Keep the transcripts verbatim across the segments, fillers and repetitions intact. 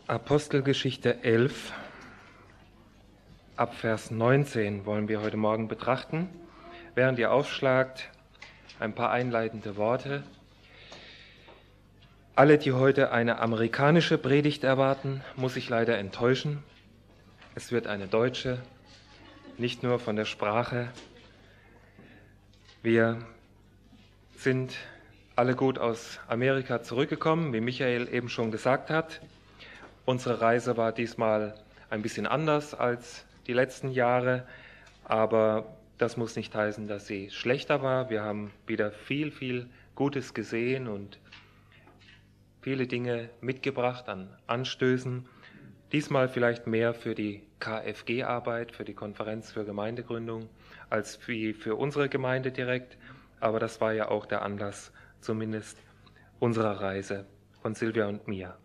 Apostelgeschichte elf, ab Vers neunzehn wollen wir heute Morgen betrachten. Während ihr aufschlagt, ein paar einleitende Worte. Alle, die heute eine amerikanische Predigt erwarten, muss ich leider enttäuschen. Es wird eine deutsche, nicht nur von der Sprache. Wir sind alle gut aus Amerika zurückgekommen, wie Michael eben schon gesagt hat. Unsere Reise war diesmal ein bisschen anders als die letzten Jahre, aber das muss nicht heißen, dass sie schlechter war. Wir haben wieder viel, viel Gutes gesehen und viele Dinge mitgebracht an Anstößen. Diesmal vielleicht mehr für die K F G-Arbeit, für die Konferenz für Gemeindegründung, als für, für unsere Gemeinde direkt. Aber das war ja auch der Anlass, zumindest unserer Reise von Silvia und mir.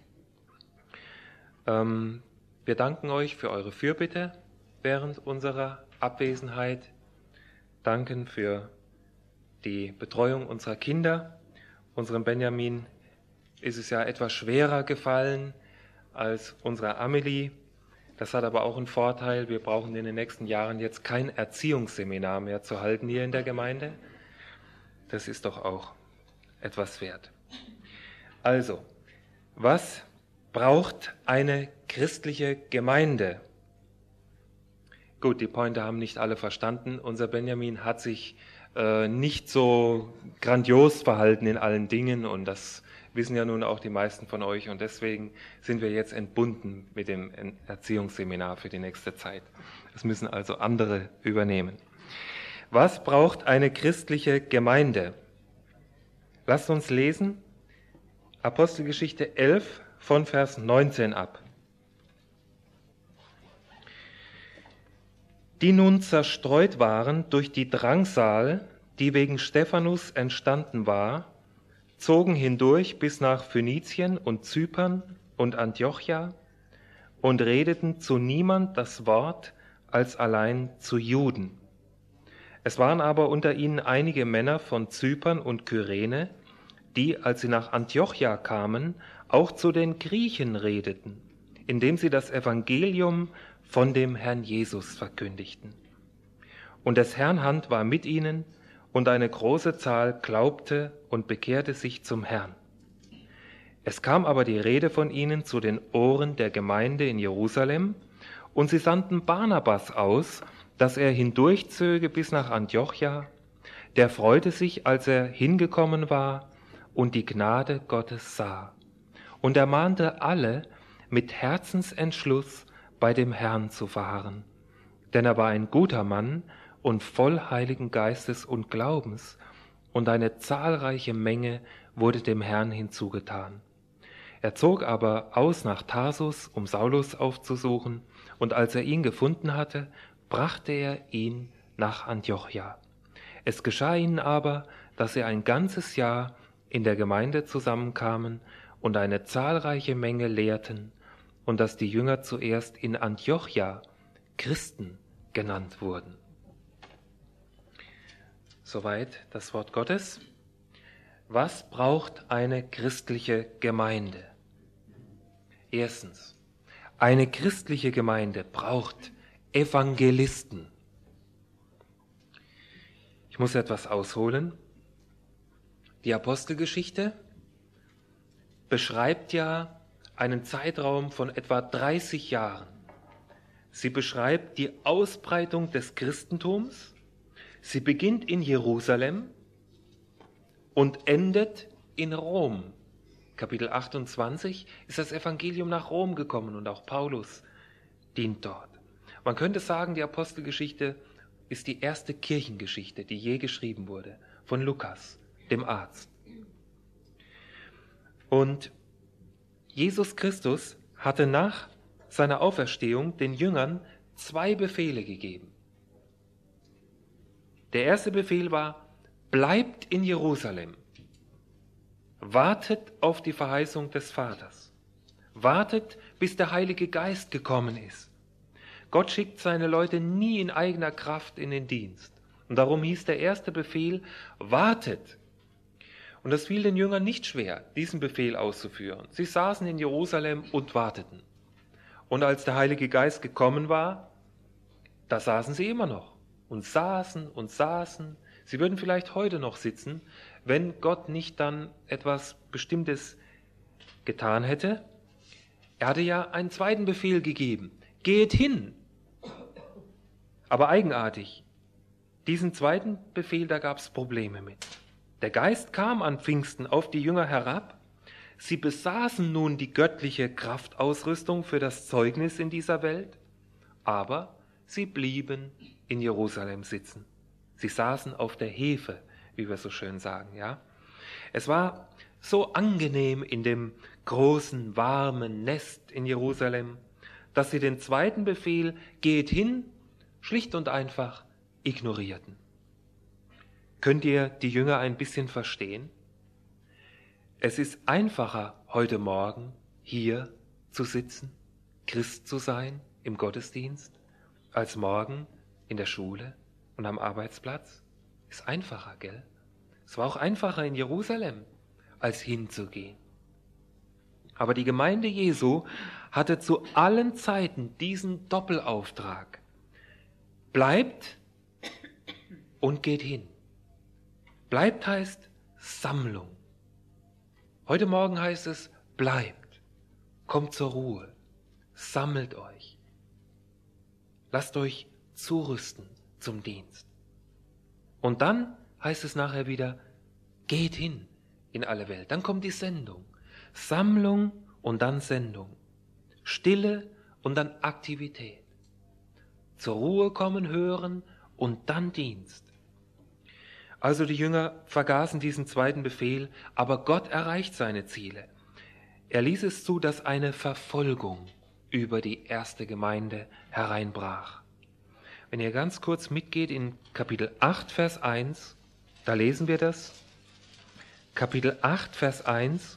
Ähm, wir danken euch für eure Fürbitte während unserer Abwesenheit, danken für die Betreuung unserer Kinder. Unserem Benjamin ist es ja etwas schwerer gefallen als unserer Amelie. Das hat aber auch einen Vorteil. Wir brauchen in den nächsten Jahren jetzt kein Erziehungsseminar mehr zu halten hier in der Gemeinde. Das ist doch auch etwas wert. Also, was braucht eine christliche Gemeinde? Gut, die Pointe haben nicht alle verstanden. Unser Benjamin hat sich äh, nicht so grandios verhalten in allen Dingen und das wissen ja nun auch die meisten von euch und deswegen sind wir jetzt entbunden mit dem Erziehungsseminar für die nächste Zeit. Das müssen also andere übernehmen. Was braucht eine christliche Gemeinde? Lasst uns lesen Apostelgeschichte elf von Vers neunzehn ab. Die nun zerstreut waren durch die Drangsal, die wegen Stephanus entstanden war, zogen hindurch bis nach Phönizien und Zypern und Antiochia und redeten zu niemand das Wort als allein zu Juden. Es waren aber unter ihnen einige Männer von Zypern und Kyrene, die, als sie nach Antiochia kamen, auch zu den Griechen redeten, indem sie das Evangelium von dem Herrn Jesus verkündigten. Und des Herrn Hand war mit ihnen, und eine große Zahl glaubte und bekehrte sich zum Herrn. Es kam aber die Rede von ihnen zu den Ohren der Gemeinde in Jerusalem, und sie sandten Barnabas aus, dass er hindurchzöge bis nach Antiochia. Der freute sich, als er hingekommen war und die Gnade Gottes sah, und ermahnte alle, mit Herzensentschluss bei dem Herrn zu verharren. Denn er war ein guter Mann und voll Heiligen Geistes und Glaubens, und eine zahlreiche Menge wurde dem Herrn hinzugetan. Er zog aber aus nach Tarsus, um Saulus aufzusuchen, und als er ihn gefunden hatte, brachte er ihn nach Antiochia. Es geschah ihnen aber, dass sie ein ganzes Jahr in der Gemeinde zusammenkamen und eine zahlreiche Menge lehrten, und dass die Jünger zuerst in Antiochia Christen genannt wurden. Soweit das Wort Gottes. Was braucht eine christliche Gemeinde? Erstens, eine christliche Gemeinde braucht Evangelisten. Ich muss etwas ausholen. Die Apostelgeschichte beschreibt ja einen Zeitraum von etwa dreißig Jahren. Sie beschreibt die Ausbreitung des Christentums. Sie beginnt in Jerusalem und endet in Rom. Kapitel achtundzwanzig ist das Evangelium nach Rom gekommen und auch Paulus dient dort. Man könnte sagen, die Apostelgeschichte ist die erste Kirchengeschichte, die je geschrieben wurde, von Lukas, dem Arzt. Und Jesus Christus hatte nach seiner Auferstehung den Jüngern zwei Befehle gegeben. Der erste Befehl war, bleibt in Jerusalem, wartet auf die Verheißung des Vaters, wartet, bis der Heilige Geist gekommen ist. Gott schickt seine Leute nie in eigener Kraft in den Dienst. Und darum hieß der erste Befehl, wartet. Und es fiel den Jüngern nicht schwer, diesen Befehl auszuführen. Sie saßen in Jerusalem und warteten. Und als der Heilige Geist gekommen war, da saßen sie immer noch und saßen und saßen. Sie würden vielleicht heute noch sitzen, wenn Gott nicht dann etwas Bestimmtes getan hätte. Er hatte ja einen zweiten Befehl gegeben. Geht hin. Aber eigenartig, diesen zweiten Befehl, da gab es Probleme mit. Der Geist kam an Pfingsten auf die Jünger herab. Sie besaßen nun die göttliche Kraftausrüstung für das Zeugnis in dieser Welt, aber sie blieben in Jerusalem sitzen. Sie saßen auf der Hefe, wie wir so schön sagen, ja. Es war so angenehm in dem großen, warmen Nest in Jerusalem, dass sie den zweiten Befehl, geht hin, schlicht und einfach ignorierten. Könnt ihr die Jünger ein bisschen verstehen? Es ist einfacher, heute Morgen hier zu sitzen, Christ zu sein im Gottesdienst, als morgen in der Schule und am Arbeitsplatz. Ist einfacher, gell? Es war auch einfacher in Jerusalem, als hinzugehen. Aber die Gemeinde Jesu hatte zu allen Zeiten diesen Doppelauftrag. Bleibt und geht hin. Bleibt heißt Sammlung. Heute Morgen heißt es, bleibt, kommt zur Ruhe, sammelt euch. Lasst euch zurüsten zum Dienst. Und dann heißt es nachher wieder, geht hin in alle Welt. Dann kommt die Sendung. Sammlung und dann Sendung. Stille und dann Aktivität. Zur Ruhe kommen, hören und dann Dienst. Also die Jünger vergaßen diesen zweiten Befehl, aber Gott erreicht seine Ziele. Er ließ es zu, dass eine Verfolgung über die erste Gemeinde hereinbrach. Wenn ihr ganz kurz mitgeht in Kapitel acht, Vers eins, da lesen wir das. Kapitel acht, Vers eins.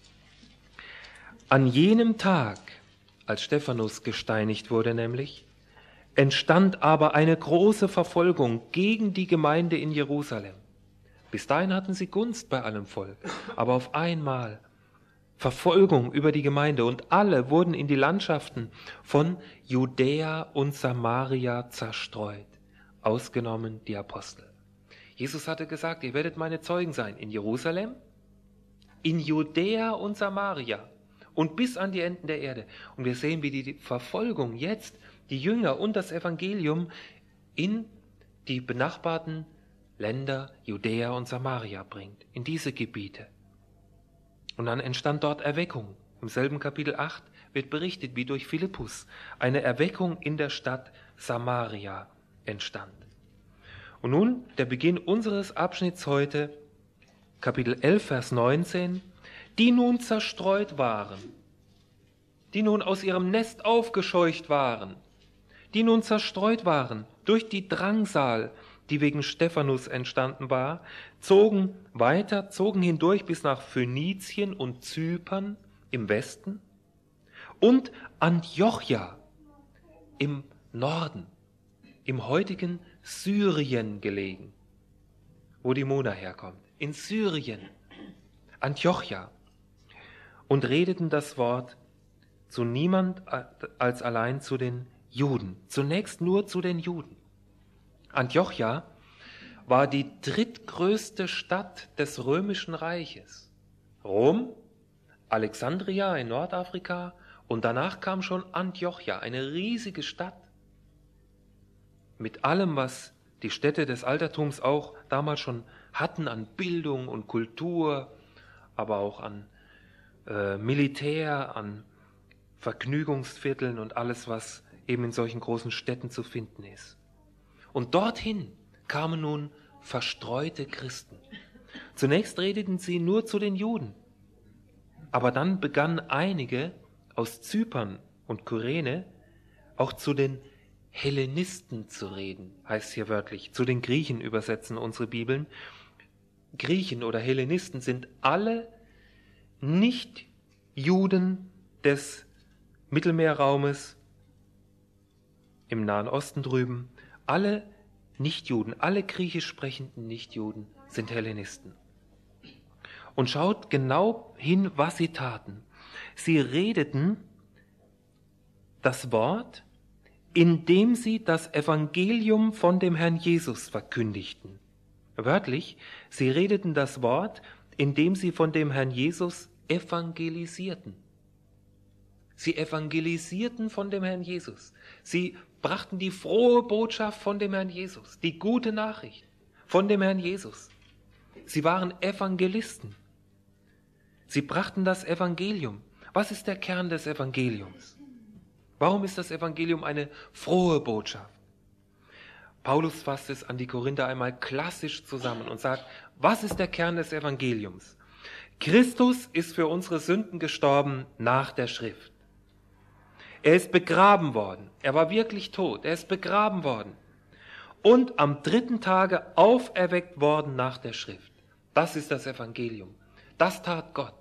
An jenem Tag, als Stephanus gesteinigt wurde nämlich, entstand aber eine große Verfolgung gegen die Gemeinde in Jerusalem. Bis dahin hatten sie Gunst bei allem Volk, aber auf einmal Verfolgung über die Gemeinde und alle wurden in die Landschaften von Judäa und Samaria zerstreut, ausgenommen die Apostel. Jesus hatte gesagt, ihr werdet meine Zeugen sein in Jerusalem, in Judäa und Samaria und bis an die Enden der Erde. Und wir sehen, wie die Verfolgung jetzt die Jünger und das Evangelium in die benachbarten Länder Judäa und Samaria bringt, in diese Gebiete. Und dann entstand dort Erweckung. Im selben Kapitel acht wird berichtet, wie durch Philippus eine Erweckung in der Stadt Samaria entstand. Und nun der Beginn unseres Abschnitts heute, Kapitel elf, Vers neunzehn, die nun zerstreut waren, die nun aus ihrem Nest aufgescheucht waren, die nun zerstreut waren durch die Drangsal, die wegen Stephanus entstanden war, zogen weiter, zogen hindurch bis nach Phönizien und Zypern im Westen und Antiochia im Norden, im heutigen Syrien gelegen, wo die Mona herkommt, in Syrien, Antiochia, und redeten das Wort zu niemand als allein zu den Juden, zunächst nur zu den Juden. Antiochia war die drittgrößte Stadt des Römischen Reiches. Rom, Alexandria in Nordafrika und danach kam schon Antiochia, eine riesige Stadt. Mit allem, was die Städte des Altertums auch damals schon hatten an Bildung und Kultur, aber auch an äh, Militär, an Vergnügungsvierteln und alles, was eben in solchen großen Städten zu finden ist. Und dorthin kamen nun verstreute Christen. Zunächst redeten sie nur zu den Juden, aber dann begannen einige aus Zypern und Kyrene auch zu den Hellenisten zu reden, heißt hier wörtlich, zu den Griechen übersetzen unsere Bibeln. Griechen oder Hellenisten sind alle Nicht-Juden des Mittelmeerraumes im Nahen Osten drüben. Alle Nichtjuden, alle griechisch sprechenden Nichtjuden sind Hellenisten. Und schaut genau hin, was sie taten. Sie redeten das Wort, indem sie das Evangelium von dem Herrn Jesus verkündigten. Wörtlich, sie redeten das Wort, indem sie von dem Herrn Jesus evangelisierten. Sie evangelisierten von dem Herrn Jesus. Sie brachten die frohe Botschaft von dem Herrn Jesus, die gute Nachricht von dem Herrn Jesus. Sie waren Evangelisten. Sie brachten das Evangelium. Was ist der Kern des Evangeliums? Warum ist das Evangelium eine frohe Botschaft? Paulus fasst es an die Korinther einmal klassisch zusammen und sagt, was ist der Kern des Evangeliums? Christus ist für unsere Sünden gestorben nach der Schrift. Er ist begraben worden. Er war wirklich tot. Er ist begraben worden. Und am dritten Tage auferweckt worden nach der Schrift. Das ist das Evangelium. Das tat Gott.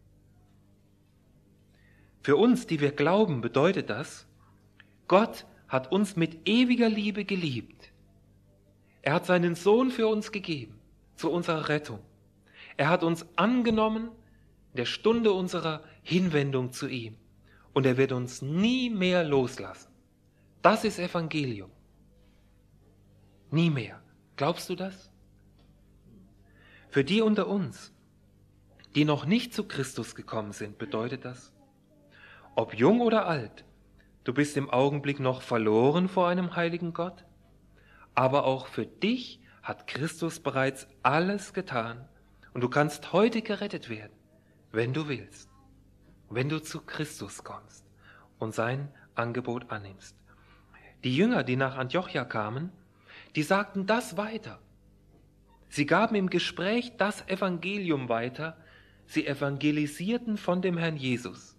Für uns, die wir glauben, bedeutet das, Gott hat uns mit ewiger Liebe geliebt. Er hat seinen Sohn für uns gegeben, zu unserer Rettung. Er hat uns angenommen in der Stunde unserer Hinwendung zu ihm. Und er wird uns nie mehr loslassen. Das ist Evangelium. Nie mehr. Glaubst du das? Für die unter uns, die noch nicht zu Christus gekommen sind, bedeutet das, ob jung oder alt, du bist im Augenblick noch verloren vor einem heiligen Gott, aber auch für dich hat Christus bereits alles getan und du kannst heute gerettet werden, wenn du willst, wenn du zu Christus kommst und sein Angebot annimmst. Die Jünger, die nach Antiochia kamen, die sagten das weiter. Sie gaben im Gespräch das Evangelium weiter, sie evangelisierten von dem Herrn Jesus.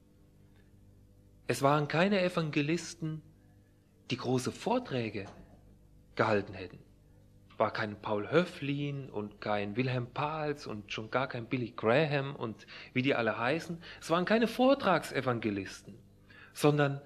Es waren keine Evangelisten, die große Vorträge gehalten hätten. War kein Paul Höflin und kein Wilhelm Pahls und schon gar kein Billy Graham und wie die alle heißen. Es waren keine Vortragsevangelisten, sondern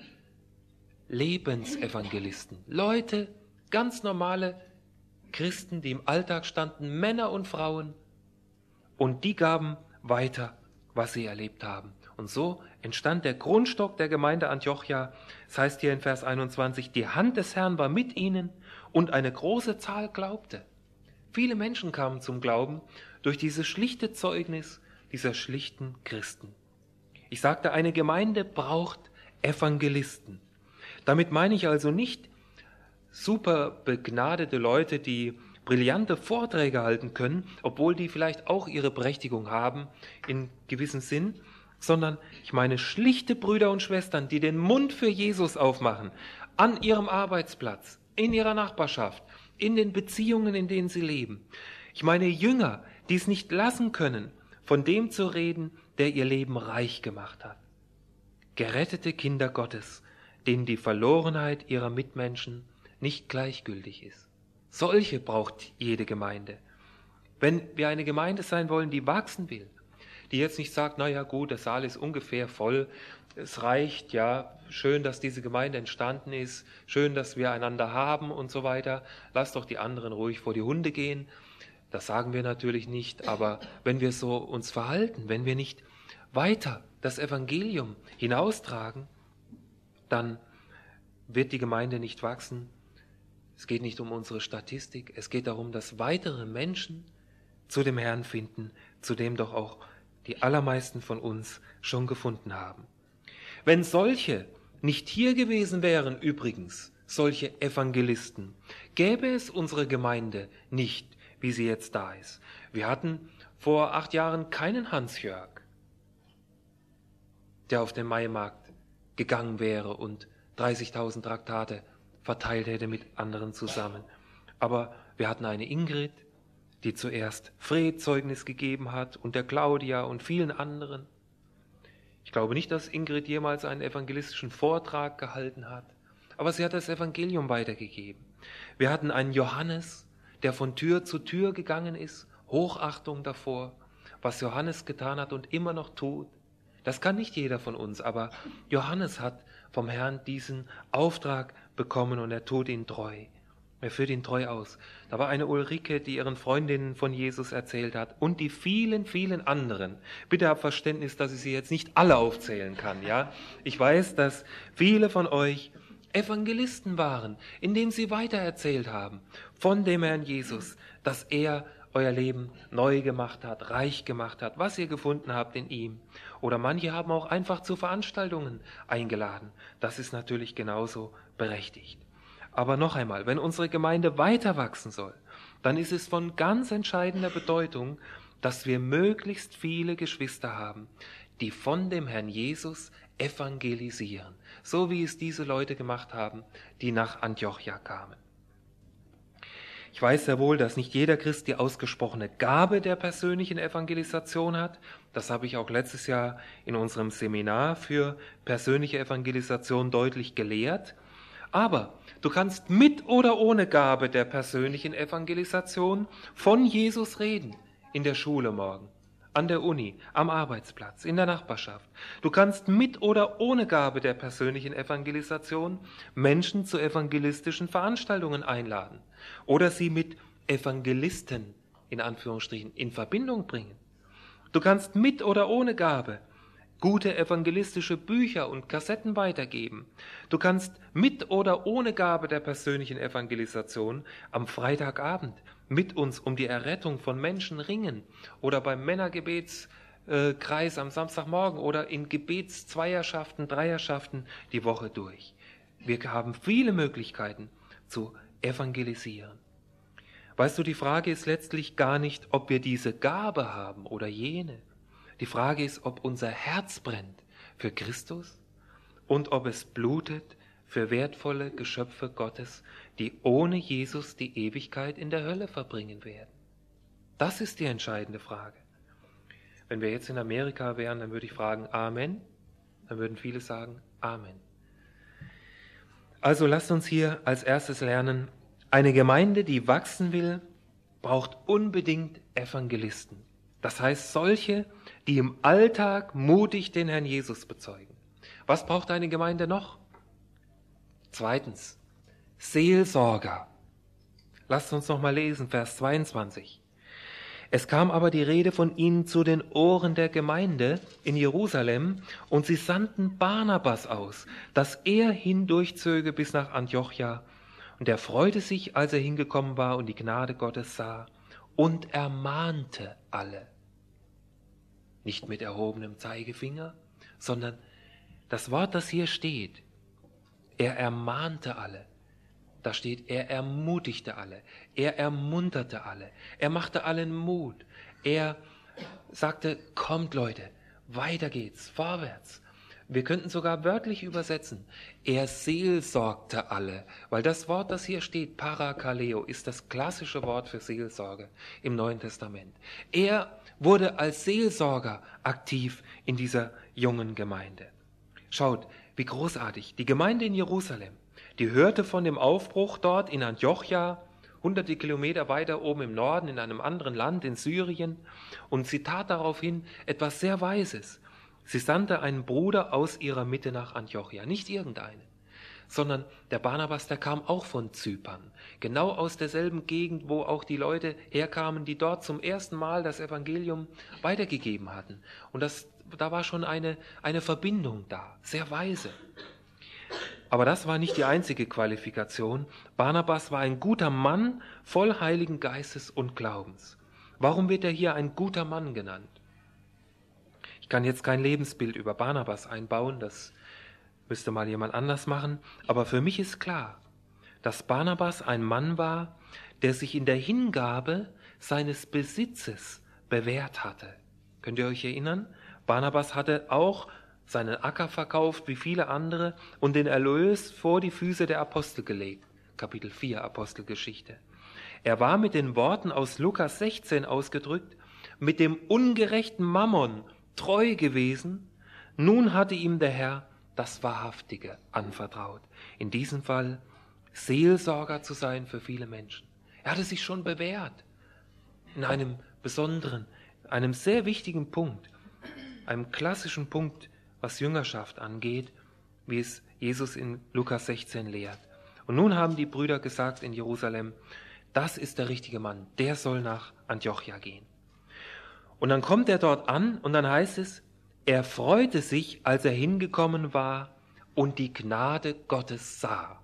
Lebensevangelisten. Leute, ganz normale Christen, die im Alltag standen, Männer und Frauen. Und die gaben weiter, was sie erlebt haben. Und so entstand der Grundstock der Gemeinde Antiochia. Das heißt hier in Vers einundzwanzig, die Hand des Herrn war mit ihnen und eine große Zahl glaubte. Viele Menschen kamen zum Glauben durch dieses schlichte Zeugnis dieser schlichten Christen. Ich sagte, eine Gemeinde braucht Evangelisten. Damit meine ich also nicht super begnadete Leute, die brillante Vorträge halten können, obwohl die vielleicht auch ihre Berechtigung haben in gewissem Sinn, sondern ich meine schlichte Brüder und Schwestern, die den Mund für Jesus aufmachen, an ihrem Arbeitsplatz, in ihrer Nachbarschaft, in den Beziehungen, in denen sie leben. Ich meine Jünger, die es nicht lassen können, von dem zu reden, der ihr Leben reich gemacht hat. Gerettete Kinder Gottes, denen die Verlorenheit ihrer Mitmenschen nicht gleichgültig ist. Solche braucht jede Gemeinde. Wenn wir eine Gemeinde sein wollen, die wachsen will, die jetzt nicht sagt, na ja gut, der Saal ist ungefähr voll, es reicht, ja, schön, dass diese Gemeinde entstanden ist, schön, dass wir einander haben und so weiter, lass doch die anderen ruhig vor die Hunde gehen. Das sagen wir natürlich nicht, aber wenn wir so uns verhalten, wenn wir nicht weiter das Evangelium hinaustragen, dann wird die Gemeinde nicht wachsen. Es geht nicht um unsere Statistik, es geht darum, dass weitere Menschen zu dem Herrn finden, zu dem doch auch die allermeisten von uns schon gefunden haben. Wenn solche nicht hier gewesen wären, übrigens, solche Evangelisten, gäbe es unsere Gemeinde nicht, wie sie jetzt da ist. Wir hatten vor acht Jahren keinen Hans-Jörg, der auf den Maimarkt gegangen wäre und dreißigtausend Traktate verteilt hätte mit anderen zusammen. Aber wir hatten eine Ingrid, die zuerst Fred Zeugnis gegeben hat und der Claudia und vielen anderen. Ich glaube nicht, dass Ingrid jemals einen evangelistischen Vortrag gehalten hat, aber sie hat das Evangelium weitergegeben. Wir hatten einen Johannes, der von Tür zu Tür gegangen ist, Hochachtung davor, was Johannes getan hat und immer noch tut. Das kann nicht jeder von uns, aber Johannes hat vom Herrn diesen Auftrag bekommen und er tut ihn treu. Er führt ihn treu aus. Da war eine Ulrike, die ihren Freundinnen von Jesus erzählt hat und die vielen, vielen anderen. Bitte habt Verständnis, dass ich sie jetzt nicht alle aufzählen kann, ja? Ich weiß, dass viele von euch Evangelisten waren, indem sie weitererzählt haben von dem Herrn Jesus, dass er euer Leben neu gemacht hat, reich gemacht hat, was ihr gefunden habt in ihm. Oder manche haben auch einfach zu Veranstaltungen eingeladen. Das ist natürlich genauso berechtigt. Aber noch einmal, wenn unsere Gemeinde weiter wachsen soll, dann ist es von ganz entscheidender Bedeutung, dass wir möglichst viele Geschwister haben, die von dem Herrn Jesus evangelisieren, so wie es diese Leute gemacht haben, die nach Antiochia kamen. Ich weiß sehr wohl, dass nicht jeder Christ die ausgesprochene Gabe der persönlichen Evangelisation hat. Das habe ich auch letztes Jahr in unserem Seminar für persönliche Evangelisation deutlich gelehrt. Aber du kannst mit oder ohne Gabe der persönlichen Evangelisation von Jesus reden, in der Schule morgen, an der Uni, am Arbeitsplatz, in der Nachbarschaft. Du kannst mit oder ohne Gabe der persönlichen Evangelisation Menschen zu evangelistischen Veranstaltungen einladen oder sie mit Evangelisten, in Anführungsstrichen, in Verbindung bringen. Du kannst mit oder ohne Gabe gute evangelistische Bücher und Kassetten weitergeben. Du kannst mit oder ohne Gabe der persönlichen Evangelisation am Freitagabend mit uns um die Errettung von Menschen ringen oder beim Männergebetskreis am Samstagmorgen oder in Gebetszweierschaften, Dreierschaften die Woche durch. Wir haben viele Möglichkeiten zu evangelisieren. Weißt du, die Frage ist letztlich gar nicht, ob wir diese Gabe haben oder jene. Die Frage ist, ob unser Herz brennt für Christus und ob es blutet für wertvolle Geschöpfe Gottes, die ohne Jesus die Ewigkeit in der Hölle verbringen werden. Das ist die entscheidende Frage. Wenn wir jetzt in Amerika wären, dann würde ich fragen, Amen. Dann würden viele sagen, Amen. Also lasst uns hier als erstes lernen, eine Gemeinde, die wachsen will, braucht unbedingt Evangelisten. Das heißt solche, die im Alltag mutig den Herrn Jesus bezeugen. Was braucht eine Gemeinde noch? Zweitens, Seelsorger. Lasst uns noch mal lesen, Vers zweiundzwanzig. Es kam aber die Rede von ihnen zu den Ohren der Gemeinde in Jerusalem, und sie sandten Barnabas aus, dass er hindurchzöge bis nach Antiochia. Und er freute sich, als er hingekommen war und die Gnade Gottes sah, und ermahnte alle. Nicht mit erhobenem Zeigefinger, sondern das Wort, das hier steht, er ermahnte alle. Da steht, er ermutigte alle, er ermunterte alle, er machte allen Mut. Er sagte, kommt Leute, weiter geht's, vorwärts. Wir könnten sogar wörtlich übersetzen, er seelsorgte alle, weil das Wort, das hier steht, Parakaleo, ist das klassische Wort für Seelsorge im Neuen Testament. Er wurde als Seelsorger aktiv in dieser jungen Gemeinde. Schaut, wie großartig. Die Gemeinde in Jerusalem, die hörte von dem Aufbruch dort in Antiochia, hunderte Kilometer weiter oben im Norden, in einem anderen Land, in Syrien, und sie tat daraufhin etwas sehr Weises. Sie sandte einen Bruder aus ihrer Mitte nach Antiochia, nicht irgendeinen, sondern der Barnabas, der kam auch von Zypern, genau aus derselben Gegend, wo auch die Leute herkamen, die dort zum ersten Mal das Evangelium weitergegeben hatten. Und das, da war schon eine, eine Verbindung da, sehr weise. Aber das war nicht die einzige Qualifikation. Barnabas war ein guter Mann, voll Heiligen Geistes und Glaubens. Warum wird er hier ein guter Mann genannt? Ich kann jetzt kein Lebensbild über Barnabas einbauen, das müsste mal jemand anders machen, aber für mich ist klar, dass Barnabas ein Mann war, der sich in der Hingabe seines Besitzes bewährt hatte. Könnt ihr euch erinnern? Barnabas hatte auch seinen Acker verkauft wie viele andere und den Erlös vor die Füße der Apostel gelegt. Kapitel vier Apostelgeschichte. Er war mit den Worten aus Lukas sechzehn ausgedrückt, mit dem ungerechten Mammon treu gewesen, nun hatte ihm der Herr das Wahrhaftige anvertraut. In diesem Fall Seelsorger zu sein für viele Menschen. Er hatte sich schon bewährt in einem besonderen, einem sehr wichtigen Punkt, einem klassischen Punkt, was Jüngerschaft angeht, wie es Jesus in Lukas sechzehn lehrt. Und nun haben die Brüder gesagt in Jerusalem, das ist der richtige Mann, der soll nach Antiochia gehen. Und dann kommt er dort an und dann heißt es, er freute sich, als er hingekommen war und die Gnade Gottes sah.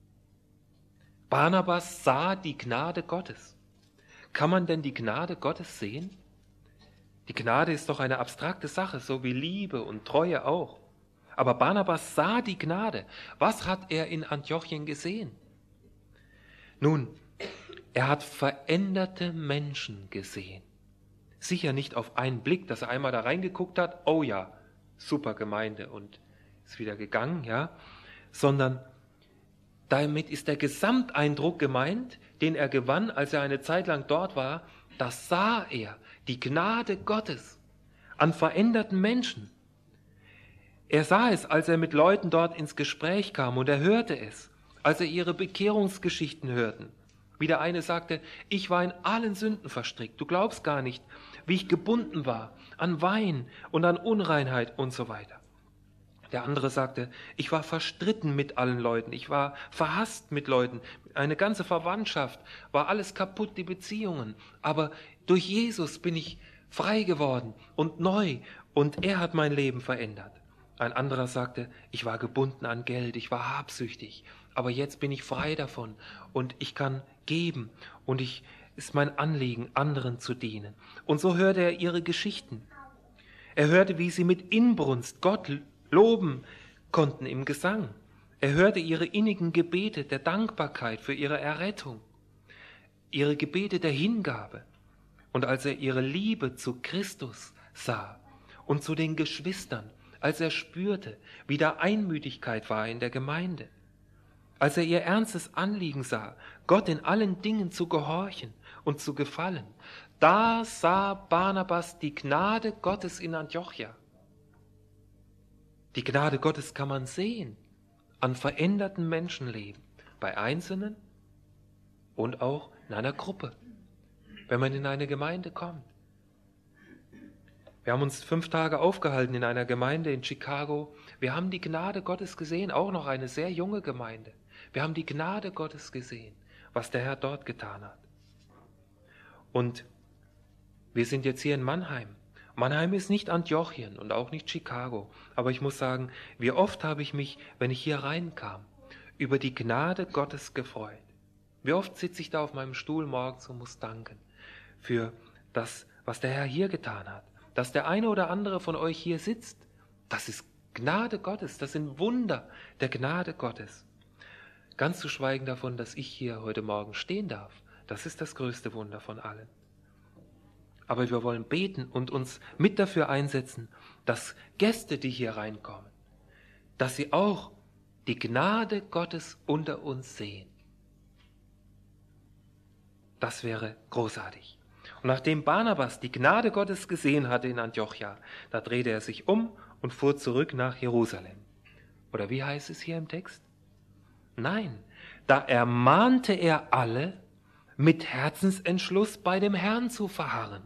Barnabas sah die Gnade Gottes. Kann man denn die Gnade Gottes sehen? Die Gnade ist doch eine abstrakte Sache, so wie Liebe und Treue auch. Aber Barnabas sah die Gnade. Was hat er in Antiochien gesehen? Nun, er hat veränderte Menschen gesehen. Sicher nicht auf einen Blick, dass er einmal da reingeguckt hat, oh ja, super Gemeinde und ist wieder gegangen, ja, sondern damit ist der Gesamteindruck gemeint, den er gewann, als er eine Zeit lang dort war. Das sah er, die Gnade Gottes an veränderten Menschen. Er sah es, als er mit Leuten dort ins Gespräch kam und er hörte es, als er ihre Bekehrungsgeschichten hörten. Wie der eine sagte, ich war in allen Sünden verstrickt, du glaubst gar nicht, wie ich gebunden war an Wein und an Unreinheit und so weiter. Der andere sagte, ich war verstritten mit allen Leuten, ich war verhasst mit Leuten, eine ganze Verwandtschaft, war alles kaputt, die Beziehungen. Aber durch Jesus bin ich frei geworden und neu und er hat mein Leben verändert. Ein anderer sagte, ich war gebunden an Geld, ich war habsüchtig, aber jetzt bin ich frei davon und ich kann geben und ich ist mein Anliegen, anderen zu dienen. Und so hörte er ihre Geschichten. Er hörte, wie sie mit Inbrunst Gott loben konnten im Gesang. Er hörte ihre innigen Gebete der Dankbarkeit für ihre Errettung, ihre Gebete der Hingabe. Und als er ihre Liebe zu Christus sah und zu den Geschwistern, als er spürte, wie da Einmütigkeit war in der Gemeinde, als er ihr ernstes Anliegen sah, Gott in allen Dingen zu gehorchen und zu gefallen, da sah Barnabas die Gnade Gottes in Antiochia. Die Gnade Gottes kann man sehen an veränderten Menschenleben, bei Einzelnen und auch in einer Gruppe, wenn man in eine Gemeinde kommt. Wir haben uns fünf Tage aufgehalten in einer Gemeinde in Chicago. Wir haben die Gnade Gottes gesehen, auch noch eine sehr junge Gemeinde. Wir haben die Gnade Gottes gesehen, was der Herr dort getan hat. Und wir sind jetzt hier in Mannheim. Mannheim ist nicht Antiochien und auch nicht Chicago. Aber ich muss sagen, wie oft habe ich mich, wenn ich hier reinkam, über die Gnade Gottes gefreut. Wie oft sitze ich da auf meinem Stuhl morgens und muss danken für das, was der Herr hier getan hat. Dass der eine oder andere von euch hier sitzt, das ist Gnade Gottes, das sind Wunder der Gnade Gottes. Ganz zu schweigen davon, dass ich hier heute Morgen stehen darf, das ist das größte Wunder von allen. Aber wir wollen beten und uns mit dafür einsetzen, dass Gäste, die hier reinkommen, dass sie auch die Gnade Gottes unter uns sehen. Das wäre großartig. Und nachdem Barnabas die Gnade Gottes gesehen hatte in Antiochia, da drehte er sich um und fuhr zurück nach Jerusalem. Oder wie heißt es hier im Text? Nein, da ermahnte er alle, mit Herzensentschluss bei dem Herrn zu verharren.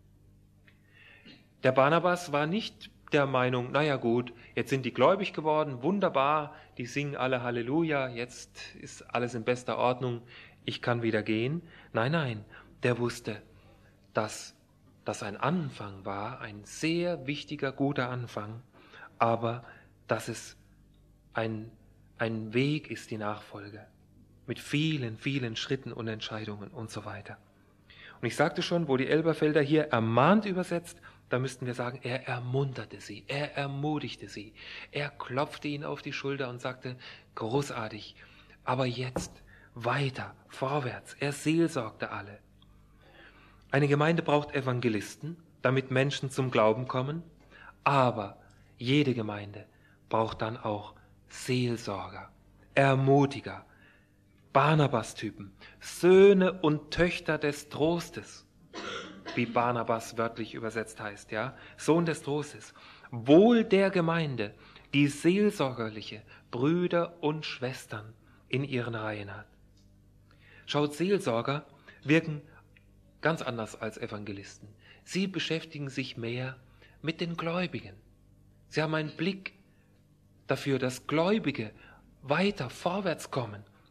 Der Barnabas war nicht der Meinung, naja gut, jetzt sind die gläubig geworden, wunderbar, die singen alle Halleluja, jetzt ist alles in bester Ordnung, ich kann wieder gehen. Nein, nein, der wusste, dass das ein Anfang war, ein sehr wichtiger, guter Anfang, aber dass es ein, ein Weg ist, die Nachfolge, mit vielen, vielen Schritten und Entscheidungen und so weiter. Und ich sagte schon, wo die Elberfelder hier ermahnt übersetzt, da müssten wir sagen, er ermunterte sie, er ermutigte sie, er klopfte ihnen auf die Schulter und sagte, großartig, aber jetzt weiter, vorwärts, er seelsorgte alle. Eine Gemeinde braucht Evangelisten, damit Menschen zum Glauben kommen, aber jede Gemeinde braucht dann auch Seelsorger, Ermutiger, Barnabas-Typen, Söhne und Töchter des Trostes, wie Barnabas wörtlich übersetzt heißt, ja, Sohn des Trostes, wohl der Gemeinde, die seelsorgerliche Brüder und Schwestern in ihren Reihen hat. Schaut, Seelsorger wirken ganz anders als Evangelisten. Sie beschäftigen sich mehr mit den Gläubigen. Sie haben einen Blick dafür, dass Gläubige weiter vorwärts kommen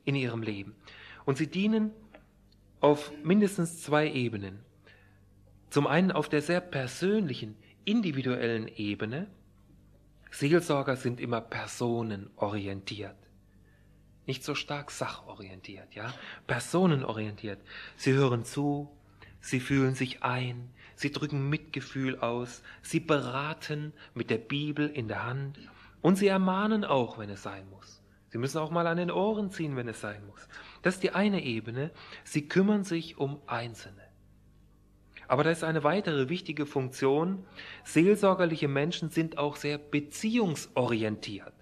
in ihrem Leben. Und sie dienen auf mindestens zwei Ebenen. Zum einen auf der sehr persönlichen, individuellen Ebene. Seelsorger sind immer personenorientiert. Nicht so stark sachorientiert, ja? Personenorientiert. Sie hören zu, sie fühlen sich ein, sie drücken Mitgefühl aus, sie beraten mit der Bibel in der Hand und sie ermahnen auch, wenn es sein muss. Sie müssen auch mal an den Ohren ziehen, wenn es sein muss. Das ist die eine Ebene. Sie kümmern sich um Einzelne. Aber da ist eine weitere wichtige Funktion. Seelsorgerliche Menschen sind auch sehr beziehungsorientiert.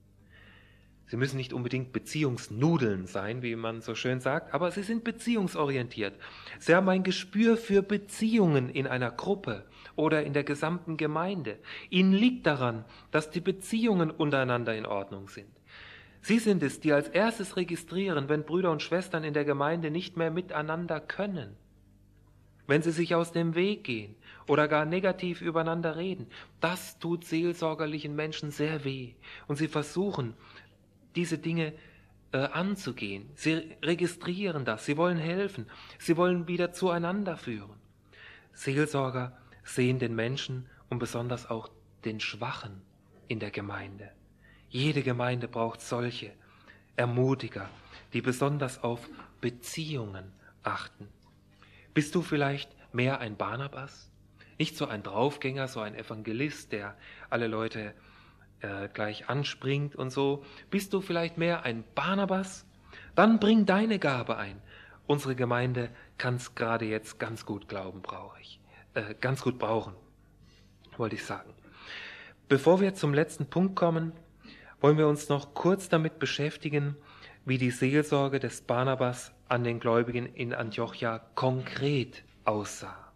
Sie müssen nicht unbedingt Beziehungsnudeln sein, wie man so schön sagt, aber sie sind beziehungsorientiert. Sie haben ein Gespür für Beziehungen in einer Gruppe oder in der gesamten Gemeinde. Ihnen liegt daran, dass die Beziehungen untereinander in Ordnung sind. Sie sind es, die als erstes registrieren, wenn Brüder und Schwestern in der Gemeinde nicht mehr miteinander können. Wenn sie sich aus dem Weg gehen oder gar negativ übereinander reden. Das tut seelsorgerlichen Menschen sehr weh. Und sie versuchen, diese Dinge äh, anzugehen. Sie registrieren das, sie wollen helfen, sie wollen wieder zueinander führen. Seelsorger sehen den Menschen und besonders auch den Schwachen in der Gemeinde. Jede Gemeinde braucht solche Ermutiger, die besonders auf Beziehungen achten. Bist du vielleicht mehr ein Barnabas? Nicht so ein Draufgänger, so ein Evangelist, der alle Leute äh, gleich anspringt und so. Bist du vielleicht mehr ein Barnabas? Dann bring deine Gabe ein. Unsere Gemeinde kann es gerade jetzt ganz gut glauben, brauche ich. Äh, ganz gut brauchen, wollte ich sagen. Bevor wir zum letzten Punkt kommen, wollen wir uns noch kurz damit beschäftigen, wie die Seelsorge des Barnabas an den Gläubigen in Antiochia konkret aussah.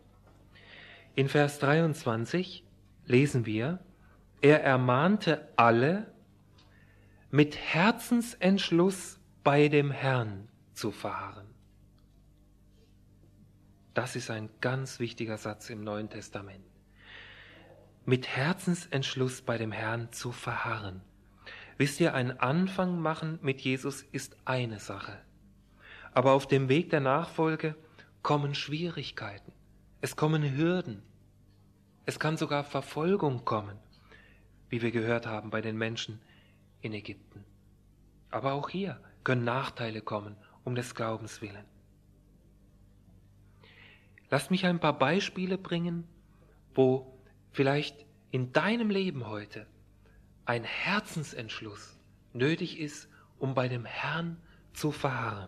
In Vers dreiundzwanzig lesen wir, er ermahnte alle, mit Herzensentschluss bei dem Herrn zu verharren. Das ist ein ganz wichtiger Satz im Neuen Testament. Mit Herzensentschluss bei dem Herrn zu verharren. Wisst ihr, ein Anfang machen mit Jesus ist eine Sache. Aber auf dem Weg der Nachfolge kommen Schwierigkeiten. Es kommen Hürden. Es kann sogar Verfolgung kommen, wie wir gehört haben bei den Menschen in Ägypten. Aber auch hier können Nachteile kommen, um des Glaubens willen. Lasst mich ein paar Beispiele bringen, wo vielleicht in deinem Leben heute ein Herzensentschluss nötig ist, um bei dem Herrn zu verharren.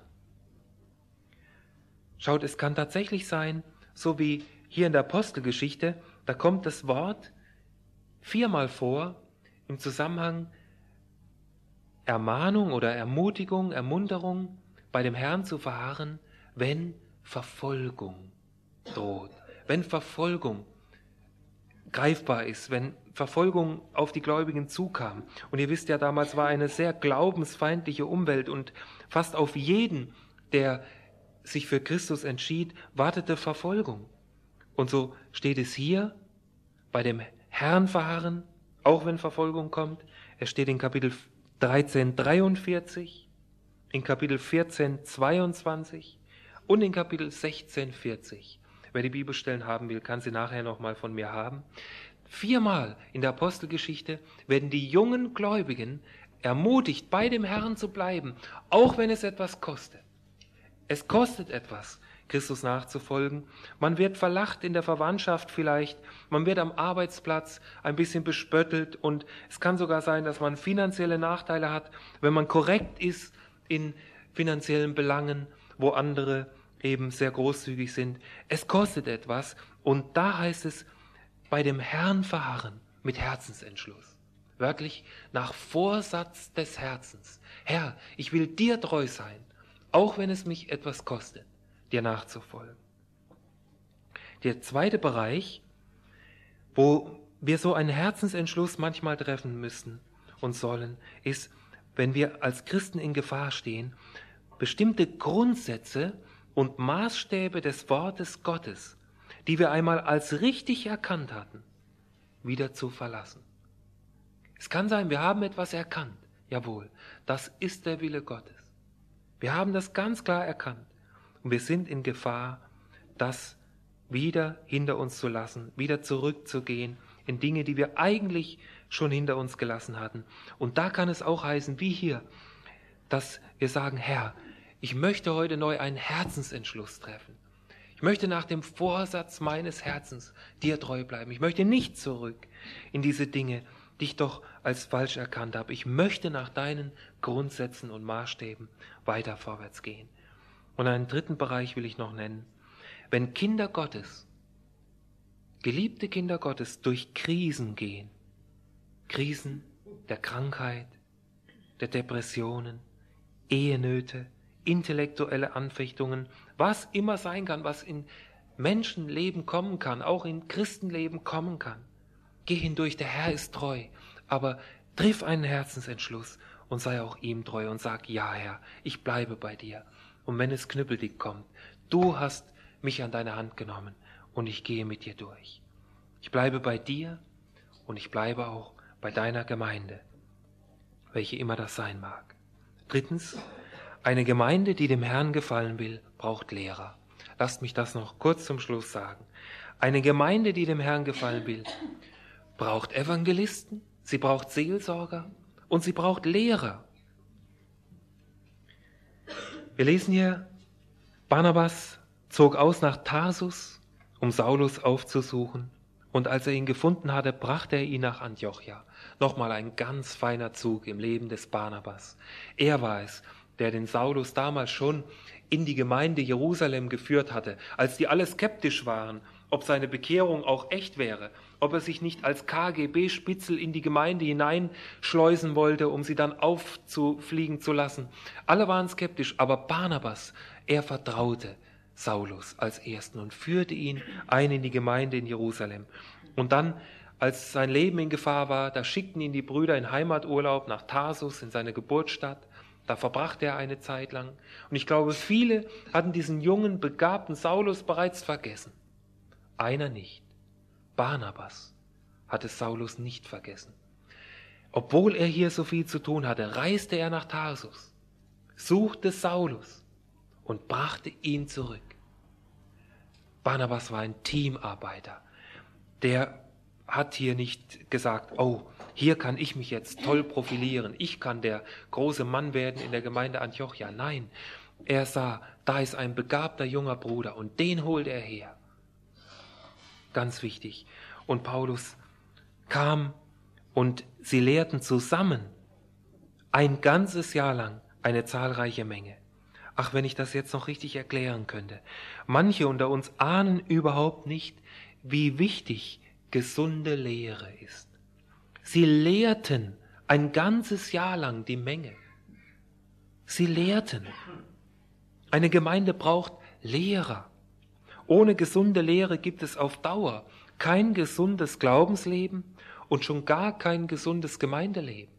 Schaut, es kann tatsächlich sein, so wie hier in der Apostelgeschichte, da kommt das Wort viermal vor im Zusammenhang Ermahnung oder Ermutigung, Ermunterung, bei dem Herrn zu verharren, wenn Verfolgung droht, wenn Verfolgung greifbar ist, wenn Verfolgung auf die Gläubigen zukam. Und ihr wisst ja, damals war eine sehr glaubensfeindliche Umwelt und fast auf jeden, der sich für Christus entschied, wartete Verfolgung. Und so steht es hier, bei dem Herrn verharren, auch wenn Verfolgung kommt. Es steht in Kapitel dreizehn, dreiundvierzig, in Kapitel vierzehn, zweiundzwanzig und in Kapitel sechzehn, vierzig. Wer die Bibelstellen haben will, kann sie nachher nochmal von mir haben. Viermal in der Apostelgeschichte werden die jungen Gläubigen ermutigt, bei dem Herrn zu bleiben, auch wenn es etwas kostet. Es kostet etwas, Christus nachzufolgen. Man wird verlacht in der Verwandtschaft vielleicht, man wird am Arbeitsplatz ein bisschen bespöttelt und es kann sogar sein, dass man finanzielle Nachteile hat, wenn man korrekt ist in finanziellen Belangen, wo andere eben sehr großzügig sind. Es kostet etwas und da heißt es, bei dem Herrn verharren mit Herzensentschluss. Wörtlich nach Vorsatz des Herzens. Herr, ich will dir treu sein, auch wenn es mich etwas kostet, dir nachzufolgen. Der zweite Bereich, wo wir so einen Herzensentschluss manchmal treffen müssen und sollen, ist, wenn wir als Christen in Gefahr stehen, bestimmte Grundsätze und Maßstäbe des Wortes Gottes, die wir einmal als richtig erkannt hatten, wieder zu verlassen. Es kann sein, wir haben etwas erkannt. Jawohl, das ist der Wille Gottes. Wir haben das ganz klar erkannt. Und wir sind in Gefahr, das wieder hinter uns zu lassen, wieder zurückzugehen in Dinge, die wir eigentlich schon hinter uns gelassen hatten. Und da kann es auch heißen, wie hier, dass wir sagen, Herr, ich möchte heute neu einen Herzensentschluss treffen. Ich möchte nach dem Vorsatz meines Herzens dir treu bleiben. Ich möchte nicht zurück in diese Dinge, die ich doch als falsch erkannt habe. Ich möchte nach deinen Grundsätzen und Maßstäben weiter vorwärts gehen. Und einen dritten Bereich will ich noch nennen. Wenn Kinder Gottes, geliebte Kinder Gottes, durch Krisen gehen, Krisen der Krankheit, der Depressionen, Ehenöte, intellektuelle Anfechtungen, was immer sein kann, was in Menschenleben kommen kann, auch in Christenleben kommen kann. Geh hindurch, der Herr ist treu, aber triff einen Herzensentschluss und sei auch ihm treu und sag, ja Herr, ich bleibe bei dir. Und wenn es knüppeldick kommt, du hast mich an deine Hand genommen und ich gehe mit dir durch. Ich bleibe bei dir und ich bleibe auch bei deiner Gemeinde, welche immer das sein mag. Drittens, eine Gemeinde, die dem Herrn gefallen will, braucht Lehrer. Lasst mich das noch kurz zum Schluss sagen. Eine Gemeinde, die dem Herrn gefallen will, braucht Evangelisten, sie braucht Seelsorger und sie braucht Lehrer. Wir lesen hier, Barnabas zog aus nach Tarsus, um Saulus aufzusuchen, und als er ihn gefunden hatte, brachte er ihn nach Antiochia. Nochmal ein ganz feiner Zug im Leben des Barnabas. Er war es, der den Saulus damals schon in die Gemeinde Jerusalem geführt hatte, als die alle skeptisch waren, ob seine Bekehrung auch echt wäre, ob er sich nicht als K G B-Spitzel in die Gemeinde hineinschleusen wollte, um sie dann aufzufliegen zu lassen. Alle waren skeptisch, aber Barnabas, er vertraute Saulus als Ersten und führte ihn ein in die Gemeinde in Jerusalem. Und dann, als sein Leben in Gefahr war, da schickten ihn die Brüder in Heimaturlaub nach Tarsus, in seine Geburtsstadt. Da verbrachte er eine Zeit lang. Und ich glaube, viele hatten diesen jungen, begabten Saulus bereits vergessen. Einer nicht. Barnabas hatte Saulus nicht vergessen. Obwohl er hier so viel zu tun hatte, reiste er nach Tarsus, suchte Saulus und brachte ihn zurück. Barnabas war ein Teamarbeiter. Der hat hier nicht gesagt, oh, hier kann ich mich jetzt toll profilieren, ich kann der große Mann werden in der Gemeinde Antiochia. Nein, er sah, da ist ein begabter junger Bruder und den holt er her. Ganz wichtig. Und Paulus kam und sie lehrten zusammen ein ganzes Jahr lang eine zahlreiche Menge. Ach, wenn ich das jetzt noch richtig erklären könnte. Manche unter uns ahnen überhaupt nicht, wie wichtig gesunde Lehre ist. Sie lehrten ein ganzes Jahr lang die Menge. Sie lehrten. Eine Gemeinde braucht Lehrer. Ohne gesunde Lehre gibt es auf Dauer kein gesundes Glaubensleben und schon gar kein gesundes Gemeindeleben.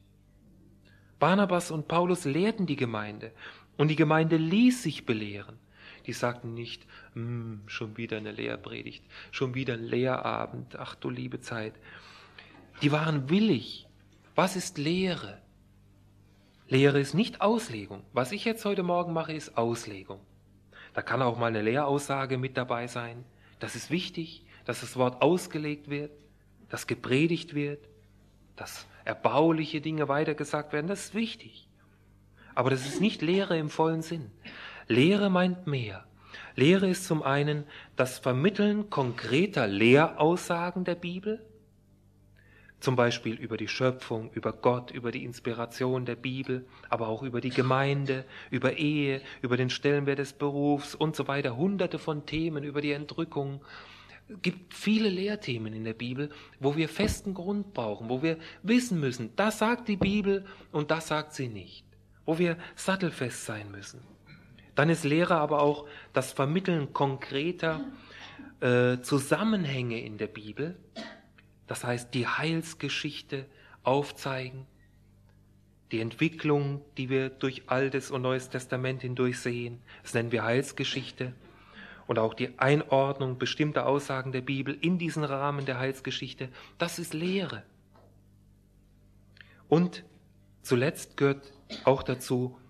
Barnabas und Paulus lehrten die Gemeinde und die Gemeinde ließ sich belehren. Die sagten nicht, schon wieder eine Lehrpredigt, schon wieder ein Lehrabend, ach du liebe Zeit. Die waren willig. Was ist Lehre? Lehre ist nicht Auslegung. Was ich jetzt heute Morgen mache, ist Auslegung. Da kann auch mal eine Lehraussage mit dabei sein. Das ist wichtig, dass das Wort ausgelegt wird, dass gepredigt wird, dass erbauliche Dinge weitergesagt werden. Das ist wichtig. Aber das ist nicht Lehre im vollen Sinn. Lehre meint mehr. Lehre ist zum einen das Vermitteln konkreter Lehraussagen der Bibel, zum Beispiel über die Schöpfung, über Gott, über die Inspiration der Bibel, aber auch über die Gemeinde, über Ehe, über den Stellenwert des Berufs und so weiter. Hunderte von Themen über die Entrückung. Es gibt viele Lehrthemen in der Bibel, wo wir festen Grund brauchen, wo wir wissen müssen, das sagt die Bibel und das sagt sie nicht, wo wir sattelfest sein müssen. Dann ist Lehre aber auch das Vermitteln konkreter äh, Zusammenhänge in der Bibel. Das heißt, die Heilsgeschichte aufzeigen, die Entwicklung, die wir durch Altes und Neues Testament hindurch sehen, das nennen wir Heilsgeschichte. Und auch die Einordnung bestimmter Aussagen der Bibel in diesen Rahmen der Heilsgeschichte, das ist Lehre. Und zuletzt gehört auch dazu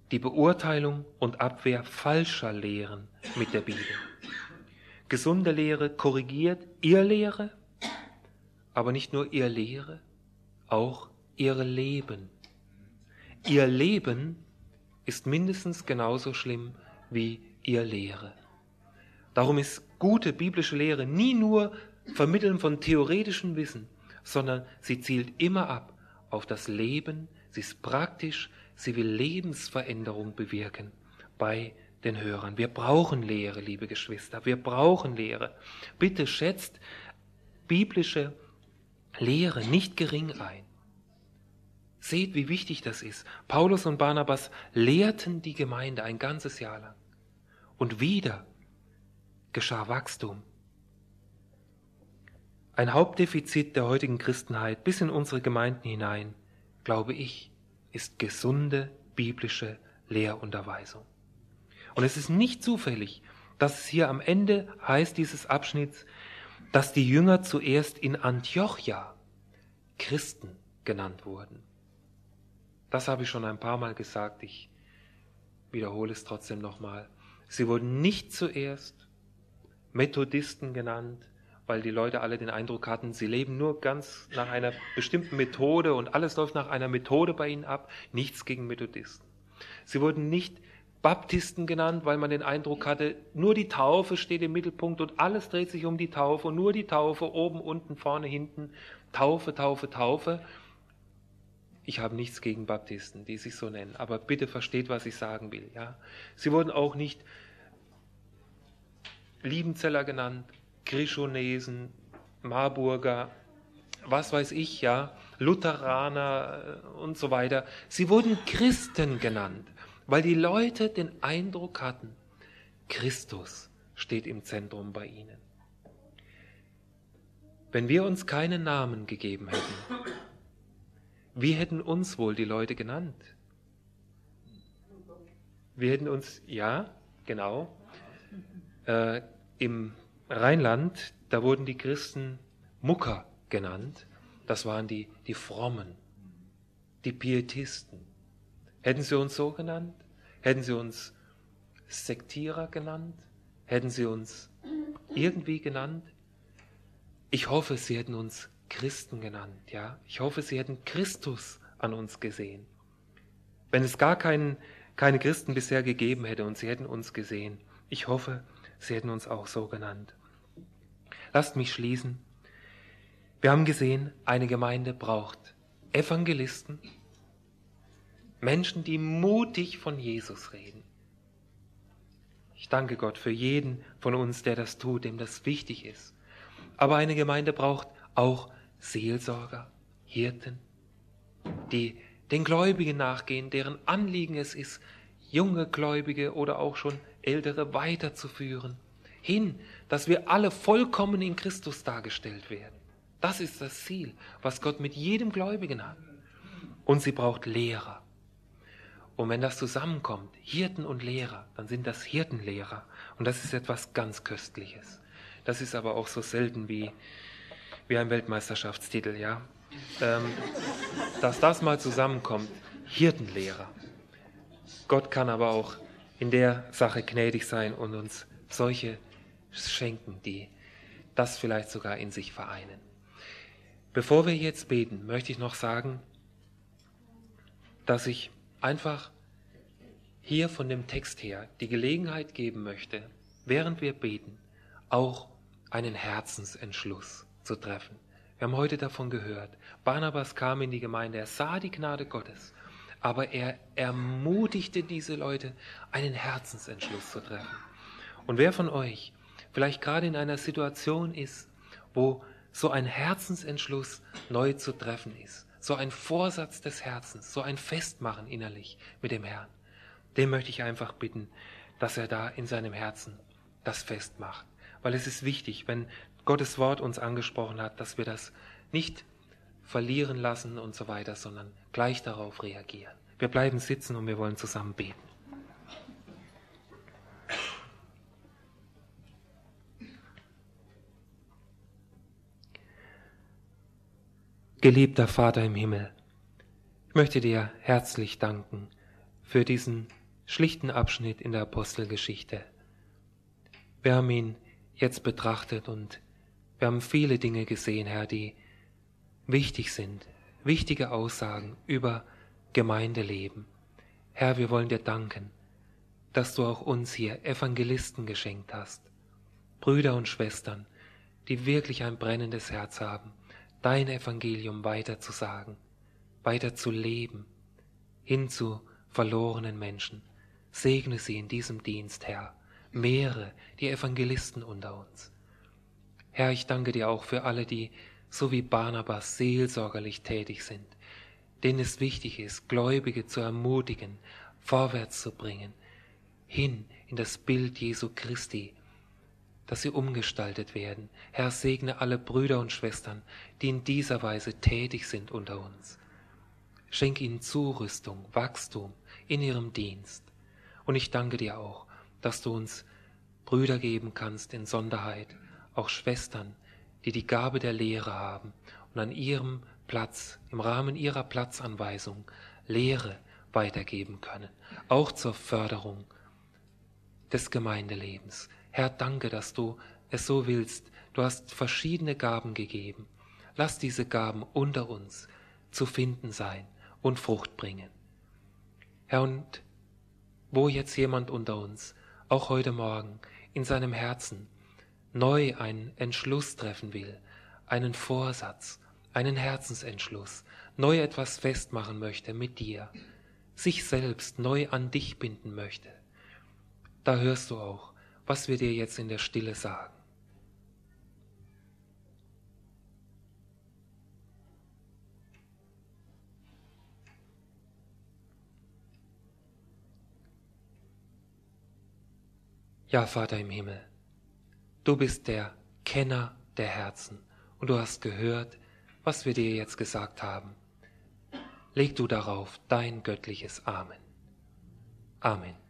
die Beurteilung und Abwehr falscher Lehren mit der Bibel. Gesunde Lehre korrigiert Irrlehre, aber nicht nur Irrlehre, auch ihre Leben. Ihr Leben ist mindestens genauso schlimm wie ihr Lehre. Darum ist gute biblische Lehre nie nur Vermitteln von theoretischem Wissen, sondern sie zielt immer ab auf das Leben, sie ist praktisch, sie will Lebensveränderung bewirken bei den Hörern. Wir brauchen Lehre, liebe Geschwister, wir brauchen Lehre. Bitte schätzt biblische Lehre nicht gering ein. Seht, wie wichtig das ist. Paulus und Barnabas lehrten die Gemeinde ein ganzes Jahr lang. Und wieder geschah Wachstum. Ein Hauptdefizit der heutigen Christenheit bis in unsere Gemeinden hinein, glaube ich, ist gesunde biblische Lehrunterweisung. Und es ist nicht zufällig, dass es hier am Ende heißt dieses Abschnitts, dass die Jünger zuerst in Antiochia Christen genannt wurden. Das habe ich schon ein paar Mal gesagt, ich wiederhole es trotzdem nochmal. Sie wurden nicht zuerst Methodisten genannt, weil die Leute alle den Eindruck hatten, sie leben nur ganz nach einer bestimmten Methode und alles läuft nach einer Methode bei ihnen ab, nichts gegen Methodisten. Sie wurden nicht Baptisten genannt, weil man den Eindruck hatte, nur die Taufe steht im Mittelpunkt und alles dreht sich um die Taufe und nur die Taufe, oben, unten, vorne, hinten, Taufe, Taufe, Taufe. Ich habe nichts gegen Baptisten, die sich so nennen, aber bitte versteht, was ich sagen will. Ja? Sie wurden auch nicht Liebenzeller genannt, Grischonesen, Marburger, was weiß ich, ja, Lutheraner und so weiter. Sie wurden Christen genannt, weil die Leute den Eindruck hatten, Christus steht im Zentrum bei ihnen. Wenn wir uns keinen Namen gegeben hätten, wie hätten uns wohl die Leute genannt? Wir hätten uns, ja, genau, äh, im Rheinland, da wurden die Christen Mucker genannt. Das waren die, die Frommen, die Pietisten. Hätten sie uns so genannt? Hätten sie uns Sektierer genannt? Hätten sie uns irgendwie genannt? Ich hoffe, sie hätten uns Christen genannt, ja. Ich hoffe, sie hätten Christus an uns gesehen. Wenn es gar keinen, keine Christen bisher gegeben hätte und sie hätten uns gesehen, ich hoffe, sie hätten uns auch so genannt. Lasst mich schließen. Wir haben gesehen, eine Gemeinde braucht Evangelisten, Menschen, die mutig von Jesus reden. Ich danke Gott für jeden von uns, der das tut, dem das wichtig ist. Aber eine Gemeinde braucht auch Seelsorger, Hirten, die den Gläubigen nachgehen, deren Anliegen es ist, junge Gläubige oder auch schon ältere weiterzuführen, hin, dass wir alle vollkommen in Christus dargestellt werden. Das ist das Ziel, was Gott mit jedem Gläubigen hat. Und sie braucht Lehrer. Und wenn das zusammenkommt, Hirten und Lehrer, dann sind das Hirtenlehrer. Und das ist etwas ganz Köstliches. Das ist aber auch so selten wie, wie ein Weltmeisterschaftstitel, ja. Ähm, dass das mal zusammenkommt, Hirtenlehrer. Gott kann aber auch in der Sache gnädig sein und uns solche schenken, die das vielleicht sogar in sich vereinen. Bevor wir jetzt beten, möchte ich noch sagen, dass ich einfach hier von dem Text her die Gelegenheit geben möchte, während wir beten, auch einen Herzensentschluss zu treffen. Wir haben heute davon gehört, Barnabas kam in die Gemeinde, er sah die Gnade Gottes, aber er ermutigte diese Leute, einen Herzensentschluss zu treffen. Und wer von euch vielleicht gerade in einer Situation ist, wo so ein Herzensentschluss neu zu treffen ist, so ein Vorsatz des Herzens, so ein Festmachen innerlich mit dem Herrn, den möchte ich einfach bitten, dass er da in seinem Herzen das festmacht. Weil es ist wichtig, wenn Gottes Wort uns angesprochen hat, dass wir das nicht verlieren lassen und so weiter, sondern gleich darauf reagieren. Wir bleiben sitzen und wir wollen zusammen beten. Geliebter Vater im Himmel, ich möchte dir herzlich danken für diesen schlichten Abschnitt in der Apostelgeschichte. Wir haben ihn jetzt betrachtet und wir haben viele Dinge gesehen, Herr, die wichtig sind, wichtige Aussagen über Gemeindeleben. Herr, wir wollen dir danken, dass du auch uns hier Evangelisten geschenkt hast, Brüder und Schwestern, die wirklich ein brennendes Herz haben, dein Evangelium weiterzusagen, weiter zu leben, hin zu verlorenen Menschen. Segne sie in diesem Dienst, Herr. Mehre die Evangelisten unter uns. Herr, ich danke dir auch für alle, die so wie Barnabas seelsorgerlich tätig sind, denen es wichtig ist, Gläubige zu ermutigen, vorwärts zu bringen, hin in das Bild Jesu Christi, dass sie umgestaltet werden. Herr, segne alle Brüder und Schwestern, die in dieser Weise tätig sind unter uns. Schenk ihnen Zurüstung, Wachstum in ihrem Dienst. Und ich danke dir auch, dass du uns Brüder geben kannst in Sonderheit, auch Schwestern, die die Gabe der Lehre haben und an ihrem Platz, im Rahmen ihrer Platzanweisung, Lehre weitergeben können, auch zur Förderung des Gemeindelebens. Herr, danke, dass du es so willst. Du hast verschiedene Gaben gegeben. Lass diese Gaben unter uns zu finden sein und Frucht bringen. Herr, und wo jetzt jemand unter uns, auch heute Morgen, in seinem Herzen neu einen Entschluss treffen will, einen Vorsatz, einen Herzensentschluss, neu etwas festmachen möchte mit dir, sich selbst neu an dich binden möchte, da hörst du auch, was wir dir jetzt in der Stille sagen. Ja, Vater im Himmel, du bist der Kenner der Herzen und du hast gehört, was wir dir jetzt gesagt haben. Leg du darauf dein göttliches Amen. Amen.